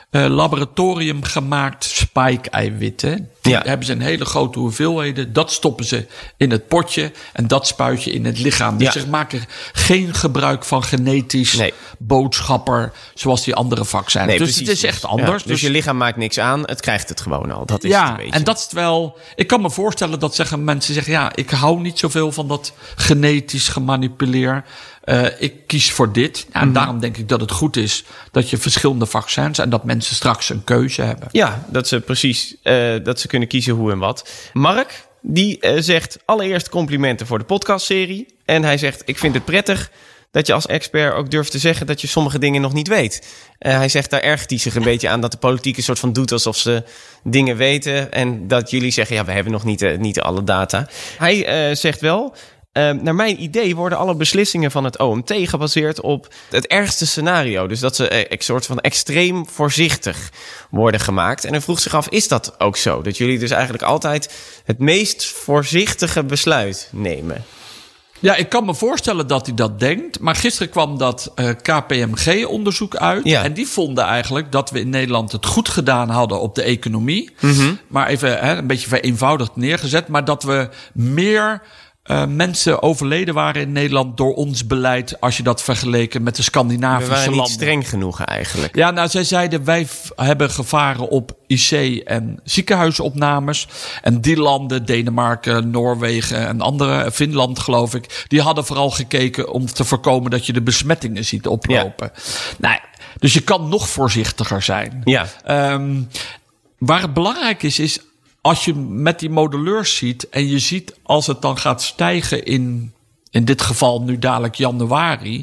uh, laboratorium gemaakt spike-eiwitten. Die Ja. hebben ze in hele grote hoeveelheden. Dat stoppen ze in het potje en dat spuit je in het lichaam. Dus Ja. ze maken geen gebruik van genetisch Nee. boodschapper zoals die andere vaccins. Nee, dus precies. het is echt Ja, anders. dus je lichaam maakt niks aan, het krijgt het gewoon al. Dat is ja, het een beetje. en dat is wel. Ik kan me voorstellen dat zeggen, mensen zeggen: ja, ik hou niet zoveel van dat genetisch gemanipuleer. Uh, ik kies voor dit. Ja, en Mm-hmm. daarom denk ik dat het goed is dat je verschillende vaccins en dat mensen straks een keuze hebben. Ja, dat ze precies uh, dat ze kunnen kiezen hoe en wat. Mark, die uh, zegt allereerst complimenten voor de podcastserie. En hij zegt, ik vind het prettig dat je als expert ook durft te zeggen dat je sommige dingen nog niet weet. Uh, hij zegt, daar ergert hij zich een beetje aan dat de politiek een soort van doet alsof ze dingen weten. En dat jullie zeggen, ja, we hebben nog niet, uh, niet alle data. Hij uh, zegt wel, Uh, naar mijn idee worden alle beslissingen van het O M T gebaseerd op het ergste scenario. Dus dat ze een soort van extreem voorzichtig worden gemaakt. En hij vroeg zich af, is dat ook zo? Dat jullie dus eigenlijk altijd het meest voorzichtige besluit nemen? Ja, ik kan me voorstellen dat hij dat denkt. Maar gisteren kwam dat uh, K P M G-onderzoek uit. Ja. En die vonden eigenlijk dat we in Nederland het goed gedaan hadden op de economie. Mm-hmm. Maar even hè, een beetje vereenvoudigd neergezet. Maar dat we meer Uh, mensen overleden waren in Nederland door ons beleid, als je dat vergeleken met de Scandinavische We waren landen. niet streng genoeg eigenlijk. Ja, nou, zij zeiden, wij f- hebben gevaren op I C en ziekenhuisopnames. En die landen, Denemarken, Noorwegen en andere, Finland geloof ik, die hadden vooral gekeken om te voorkomen dat je de besmettingen ziet oplopen. Ja. Nou, dus je kan nog voorzichtiger zijn. Ja. Um, waar het belangrijk is, is als je met die modelleurs ziet en je ziet als het dan gaat stijgen in, in dit geval nu dadelijk januari,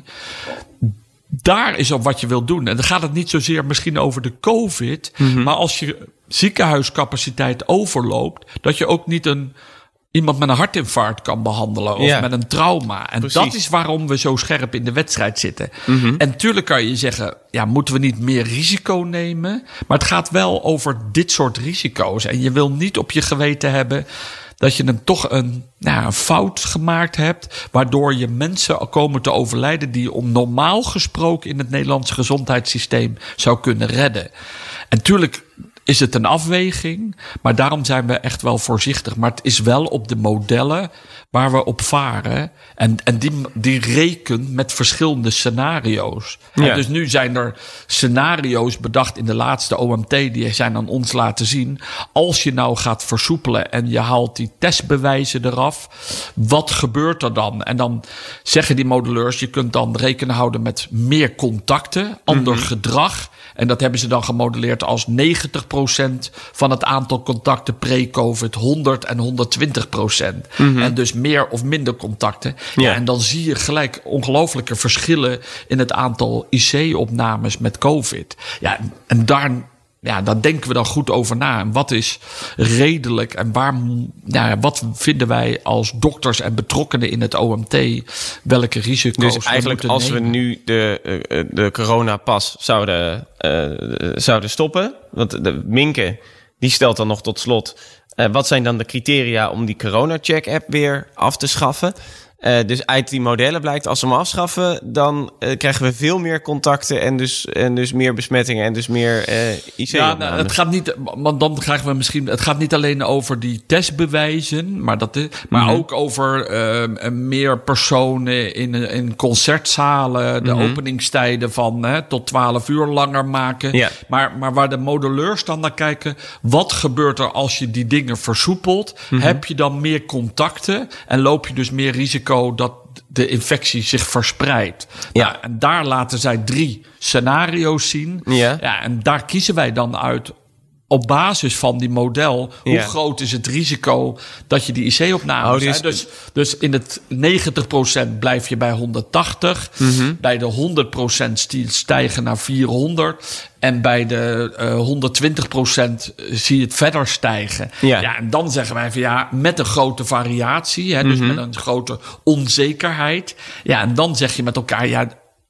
daar is op wat je wilt doen. En dan gaat het niet zozeer misschien over de COVID, mm-hmm. maar als je ziekenhuiscapaciteit overloopt, dat je ook niet een iemand met een hartinfarct kan behandelen of ja. met een trauma. En Precies. dat is waarom we zo scherp in de wedstrijd zitten. Mm-hmm. En natuurlijk kan je zeggen, ja, moeten we niet meer risico nemen? Maar het gaat wel over dit soort risico's. En je wil niet op je geweten hebben dat je een, toch een, nou, een fout gemaakt hebt, waardoor je mensen komen te overlijden die je normaal gesproken in het Nederlandse gezondheidssysteem zou kunnen redden. En tuurlijk is het een afweging, maar daarom zijn we echt wel voorzichtig. Maar het is wel op de modellen waar we op varen. En, en die, die rekent met verschillende scenario's. Ja. En dus nu zijn er scenario's bedacht in de laatste O M T, die zijn aan ons laten zien. Als je nou gaat versoepelen en je haalt die testbewijzen eraf, wat gebeurt er dan? En dan zeggen die modelleurs, je kunt dan rekening houden met meer contacten, ander mm-hmm. gedrag. En dat hebben ze dan gemodelleerd als negentig procent van het aantal contacten pre-COVID, honderd en honderdtwintig procent. Mm-hmm. En dus meer of minder contacten. Ja. Ja, en dan zie je gelijk ongelooflijke verschillen in het aantal I C-opnames met COVID. Ja, en daar, ja, daar denken we dan goed over na. En wat is redelijk en waar, ja, wat vinden wij als dokters en betrokkenen in het O M T, welke risico's dus eigenlijk we als nemen. we nu de, uh, de coronapas zouden, uh, zouden stoppen, want de Minke die stelt dan nog tot slot, uh, wat zijn dan de criteria om die corona-check-app weer af te schaffen? Uh, dus uit die modellen blijkt, als we hem afschaffen, dan uh, krijgen we veel meer contacten en dus, en dus meer besmettingen en dus meer uh, I C-opnames. Ja, nou, het gaat niet, want dan krijgen we misschien, het gaat niet alleen over die testbewijzen, maar dat is, maar mm-hmm. ook over uh, meer personen in, in concertzalen, de mm-hmm. openingstijden van hè, tot twaalf uur langer maken. Ja. Maar, maar waar de modelleurs dan naar kijken, wat gebeurt er als je die dingen versoepelt? Mm-hmm. Heb je dan meer contacten en loop je dus meer risico dat de infectie zich verspreidt. Ja. Nou, en daar laten zij drie scenario's zien. Ja. Ja, en daar kiezen wij dan uit op basis van die model. Hoe Ja. groot is het risico dat je die I C-opnames... Oh, dus, dus, dus in het negentig procent blijf je bij honderdtachtig. Mm-hmm. Bij de honderd procent stijgen naar vierhonderd. En bij de uh, honderdtwintig procent zie je het verder stijgen. Ja. Ja, en dan zeggen wij van ja, met een grote variatie. Hè, dus mm-hmm. met een grote onzekerheid. Ja, en dan zeg je met elkaar, ja,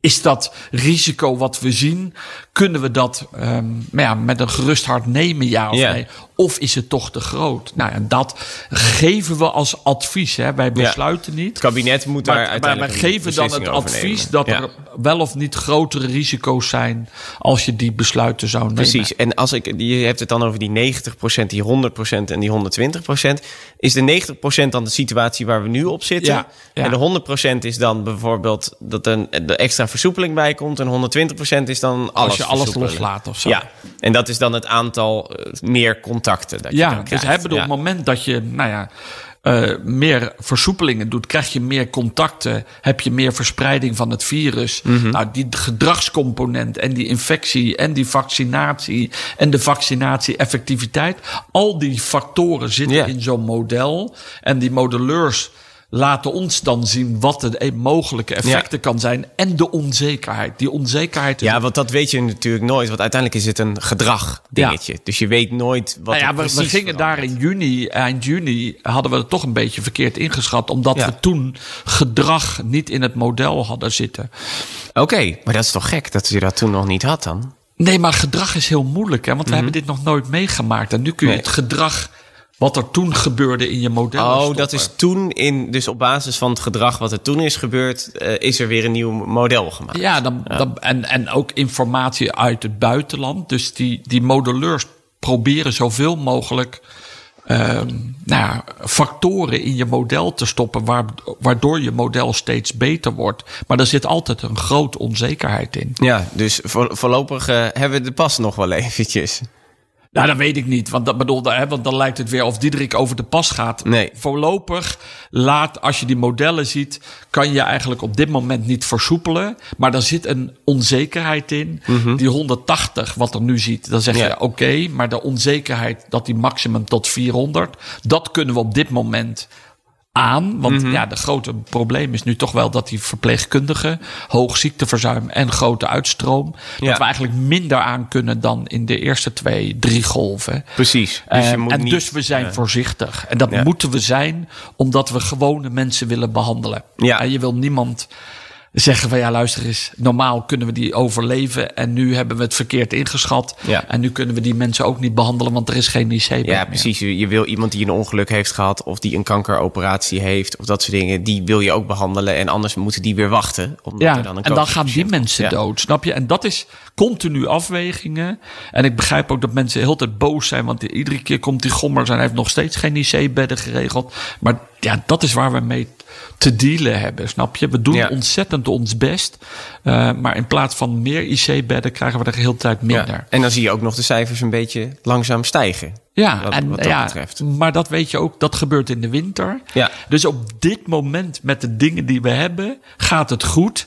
is dat risico wat we zien, kunnen we dat um, ja, met een gerust hart nemen, ja of ja. nee? Of is het toch te groot? Nou, en dat geven we als advies. Hè? Wij besluiten ja. niet. Het kabinet moet daar maar, uiteindelijk maar wij geven dan het advies dat ja. er wel of niet grotere risico's zijn als je die besluiten zou nemen. Precies. En als ik, je hebt het dan over die negentig procent, die honderd procent en die honderdtwintig procent. Is de negentig procent dan de situatie waar we nu op zitten? Ja, ja. En de honderd procent is dan bijvoorbeeld dat er de extra versoepeling bij komt. En honderdtwintig procent is dan alles als je alles loslaat of zo. Ja. En dat is dan het aantal uh, meer contacten dat je ja, dan dus krijgt. hebben op het moment dat je, nou ja, uh, meer versoepelingen doet, krijg je meer contacten, heb je meer verspreiding van het virus. Mm-hmm. Nou, die gedragscomponent en die infectie en die vaccinatie en de vaccinatie-effectiviteit, al die factoren zitten yeah. in zo'n model. En die modelleurs laten ons dan zien wat de mogelijke effecten ja. kan zijn. En de onzekerheid. Die onzekerheid is... Ja, want dat weet je natuurlijk nooit. Want uiteindelijk is het een gedrag dingetje. Ja. Dus je weet nooit wat nou ja, er precies we, we gingen verandert. daar in juni, eind juni, hadden we het toch een beetje verkeerd ingeschat. Omdat ja. we toen gedrag niet in het model hadden zitten. Oké, okay, maar dat is toch gek dat je dat toen nog niet had dan? Nee, maar gedrag is heel moeilijk. Hè? Want mm-hmm. we hebben dit nog nooit meegemaakt. En nu kun je nee. het gedrag... wat er toen gebeurde in je model. Oh, stoppen. Dat is toen in, dus op basis van het gedrag wat er toen is gebeurd, uh, is er weer een nieuw model gemaakt. Ja, dan, ja. Dan, en, en ook informatie uit het buitenland. Dus die, die modelleurs proberen zoveel mogelijk uh, nou ja, factoren in je model te stoppen, waar, waardoor je model steeds beter wordt. Maar er zit altijd een grote onzekerheid in. Ja, dus voor, voorlopig uh, hebben we de pas nog wel eventjes. Nou, dat weet ik niet. Want dat bedoelde, hè, want dan lijkt het weer of Diederik over de pas gaat. Nee. Voorlopig laat, als je die modellen ziet, kan je eigenlijk op dit moment niet versoepelen. Maar daar zit een onzekerheid in. Mm-hmm. Die honderdtachtig, wat er nu ziet, dan zeg je ja. oké. Okay, maar de onzekerheid dat die maximum tot vierhonderd, dat kunnen we op dit moment aan. Want mm-hmm. ja, de grote probleem is nu toch wel dat die verpleegkundigen, hoog ziekteverzuim en grote uitstroom, ja. dat we eigenlijk minder aan kunnen dan in de eerste twee, drie golven. Precies. Dus je moet en niet, dus we zijn uh, voorzichtig. En dat ja. moeten we zijn, omdat we gewone mensen willen behandelen. Ja. En je wil niemand zeggen van ja, luister eens, normaal kunnen we die overleven en nu hebben we het verkeerd ingeschat. Ja. En nu kunnen we die mensen ook niet behandelen, want er is geen I C-bed Ja, precies. Meer. Je wil iemand die een ongeluk heeft gehad of die een kankeroperatie heeft of dat soort dingen, die wil je ook behandelen en anders moeten die weer wachten. Omdat ja, er dan een en dan gaan die mensen ja. dood, snap je? En dat is continu afwegingen. En ik begrijp ook dat mensen heel tijd boos zijn, want iedere keer komt die gommers en hij heeft nog steeds geen I C-bedden geregeld. Maar ja, dat is waar we mee te dealen hebben, snap je? We doen ja. ontzettend ons best. Uh, maar in plaats van meer I C-bedden krijgen we er de hele tijd minder. Ja. En dan zie je ook nog de cijfers een beetje langzaam stijgen. Ja, wat, en, wat dat ja betreft. Maar dat weet je ook, dat gebeurt in de winter. Ja. Dus op dit moment met de dingen die we hebben, gaat het goed.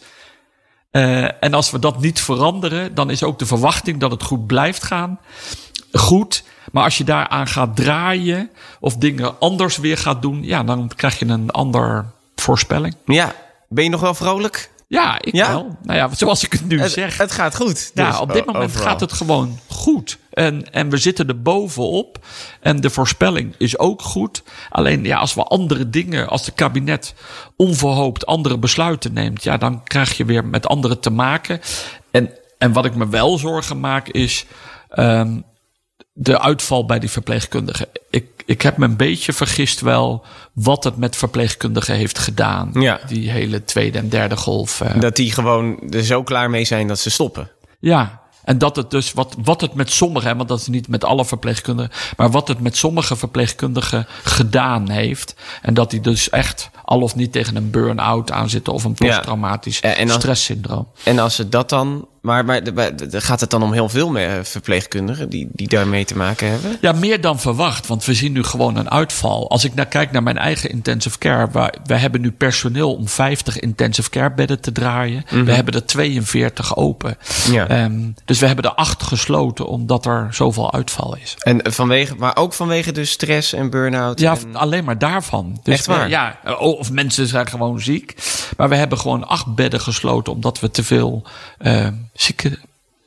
Uh, en als we dat niet veranderen, dan is ook de verwachting dat het goed blijft gaan. Goed, maar als je daaraan gaat draaien of dingen anders weer gaat doen, ja, dan krijg je een ander voorspelling. Ja, ben je nog wel vrolijk? Ja, ik ja? wel. Nou ja, zoals ik het nu het, zeg. Het gaat goed. Ja, dus op dit moment overal. gaat het gewoon goed. En, en we zitten er bovenop. En de voorspelling is ook goed. Alleen ja, als we andere dingen, als het kabinet onverhoopt andere besluiten neemt, ja, dan krijg je weer met anderen te maken. En, en wat ik me wel zorgen maak is Um, de uitval bij die verpleegkundigen. Ik, ik heb me een beetje vergist wel wat het met verpleegkundigen heeft gedaan. Ja. Die hele tweede en derde golf. Uh, dat die gewoon er zo klaar mee zijn dat ze stoppen. Ja, en dat het dus, wat, wat het met sommigen, want dat is niet met alle verpleegkundigen, maar wat het met sommige verpleegkundigen gedaan heeft. En dat die dus echt al of niet tegen een burn-out aan zitten of een posttraumatisch ja. en als, stresssyndroom. En als ze dat dan, maar, maar gaat het dan om heel veel meer verpleegkundigen die, die daarmee te maken hebben? Ja, meer dan verwacht, want we zien nu gewoon een uitval. Als ik naar kijk naar mijn eigen intensive care, waar, we hebben nu personeel om vijftig intensive care bedden te draaien. Mm-hmm. We hebben er tweeënveertig open. Ja. Um, dus we hebben er acht gesloten omdat er zoveel uitval is. En vanwege, maar ook vanwege dus stress en burn-out? Ja, en... alleen maar daarvan. Dus echt waar? We, ja, of mensen zijn gewoon ziek. Maar we hebben gewoon acht bedden gesloten omdat we te veel uh, zieke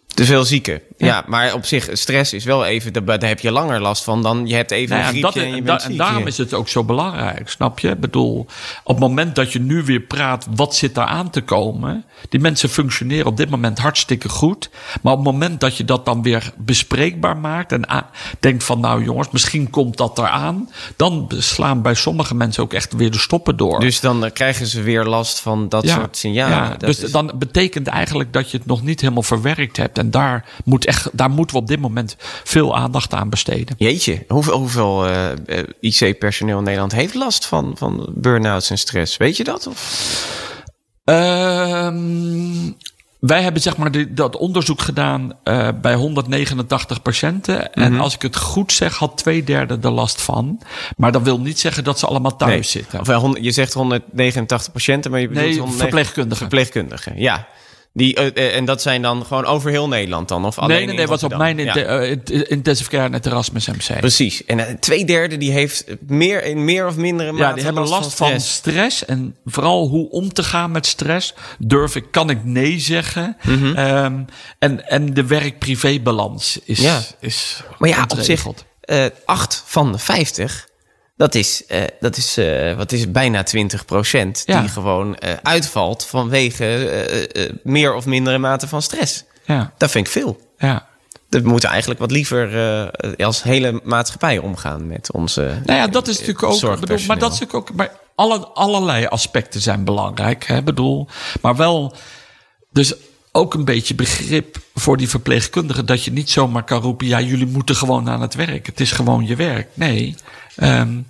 Te veel zieken. Ja. ja, maar op zich, stress is wel even... Daar, daar heb je langer last van dan... Je hebt even nou ja, een griepje dat, en je en, bent da, ziek. En daarom is het ook zo belangrijk, snap je? Ik bedoel, op het moment dat je nu weer praat... wat zit daar aan te komen? Die mensen functioneren op dit moment hartstikke goed. Maar op het moment dat je dat dan weer bespreekbaar maakt... en a- denkt van, nou jongens, misschien komt dat eraan... dan slaan bij sommige mensen ook echt weer de stoppen door. Dus dan uh, krijgen ze weer last van dat ja, soort signalen. Ja, dat dus is... dan betekent eigenlijk dat je het nog niet helemaal verwerkt hebt. En daar, moet echt, daar moeten we op dit moment veel aandacht aan besteden. Jeetje, hoeveel, hoeveel uh, I C-personeel in Nederland heeft last van, van burn-outs en stress? Weet je dat? Of? Um, wij hebben zeg maar die, dat onderzoek gedaan uh, bij honderdnegenentachtig patiënten. En mm-hmm. als ik het goed zeg, had twee derde er last van. Maar dat wil niet zeggen dat ze allemaal thuis nee. zitten. Of, je zegt honderdnegenentachtig patiënten, maar je bedoelt... Nee, honderdnegen... verpleegkundigen. Verpleegkundigen, ja. Die, uh, en dat zijn dan gewoon over heel Nederland dan? Of alleen nee, nee, nee, was op mijn ja. in, uh, intensive care en het Erasmus M C. Precies. En uh, twee derde die heeft meer, in meer of mindere mate ja, die hebben last van stress. van stress. En vooral hoe om te gaan met stress. Durf ik, kan ik nee zeggen. Mm-hmm. Um, en, en de werk-privé-balans is, ja. is maar ja, op zich, uh, acht van de vijftig... Dat is, uh, dat is, uh, wat is het, bijna twintig procent die ja. gewoon uh, uitvalt vanwege uh, uh, meer of mindere mate van stress. Ja. Dat vind ik veel. Ja. We moeten eigenlijk wat liever uh, als hele maatschappij omgaan met onze Nou ja, dat is natuurlijk ook. Bedoel, maar dat is natuurlijk ook. Maar alle, allerlei aspecten zijn belangrijk. Hè, bedoel, maar wel. Dus ook een beetje begrip voor die verpleegkundigen. Dat je niet zomaar kan roepen. Ja, jullie moeten gewoon aan het werk. Het is gewoon je werk. Nee. Um,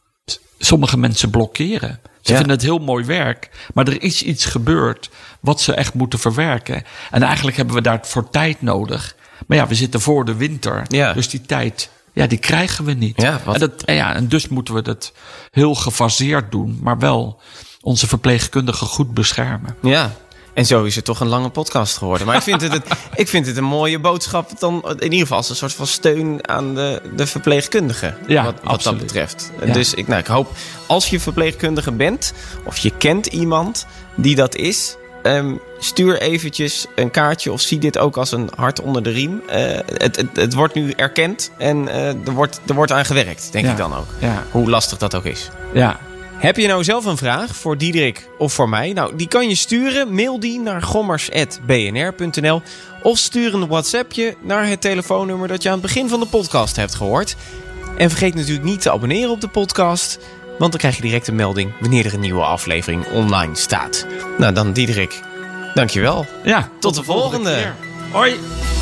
sommige mensen blokkeren. Ze ja. vinden het heel mooi werk. Maar er is iets gebeurd wat ze echt moeten verwerken. En eigenlijk hebben we daarvoor tijd nodig. Maar ja, we zitten voor de winter. Ja. Dus die tijd, ja, die krijgen we niet. Ja, en, dat, en, ja, en dus moeten we dat heel gefaseerd doen. Maar wel onze verpleegkundigen goed beschermen. Ja. En zo is het toch een lange podcast geworden. Maar ik vind het, het, ik vind het een mooie boodschap. Dan in ieder geval als een soort van steun aan de, de verpleegkundigen. Ja, wat, wat dat betreft. Ja. Dus ik, nou, ik hoop, als je verpleegkundige bent... of je kent iemand die dat is... Um, stuur eventjes een kaartje of zie dit ook als een hart onder de riem. Uh, het, het, het wordt nu erkend en uh, er, wordt, er wordt aan gewerkt, denk ja. ik dan ook. Ja. Hoe lastig dat ook is. Ja. Heb je nou zelf een vraag voor Diederik of voor mij? Nou, die kan je sturen. Mail die naar gommers apenstaartje b n r punt n l of stuur een WhatsAppje naar het telefoonnummer dat je aan het begin van de podcast hebt gehoord. En vergeet natuurlijk niet te abonneren op de podcast, want dan krijg je direct een melding wanneer er een nieuwe aflevering online staat. Nou, dan Diederik, dankjewel. Ja, tot, tot de, de volgende. volgende keer. Hoi.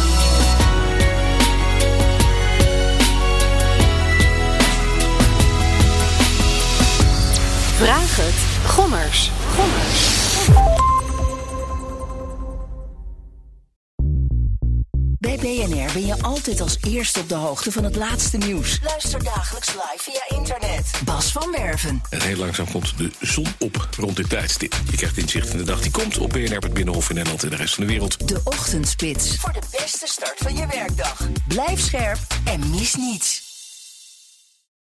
Vraag het. Gommers. Gommers. Bij B N R ben je altijd als eerste op de hoogte van het laatste nieuws. Luister dagelijks live via internet. Bas van Werven. En heel langzaam komt de zon op rond dit tijdstip. Je krijgt inzicht in de dag die komt op B N R, het Binnenhof in Nederland en de rest van de wereld. De Ochtendspits. Voor de beste start van je werkdag. Blijf scherp en mis niets.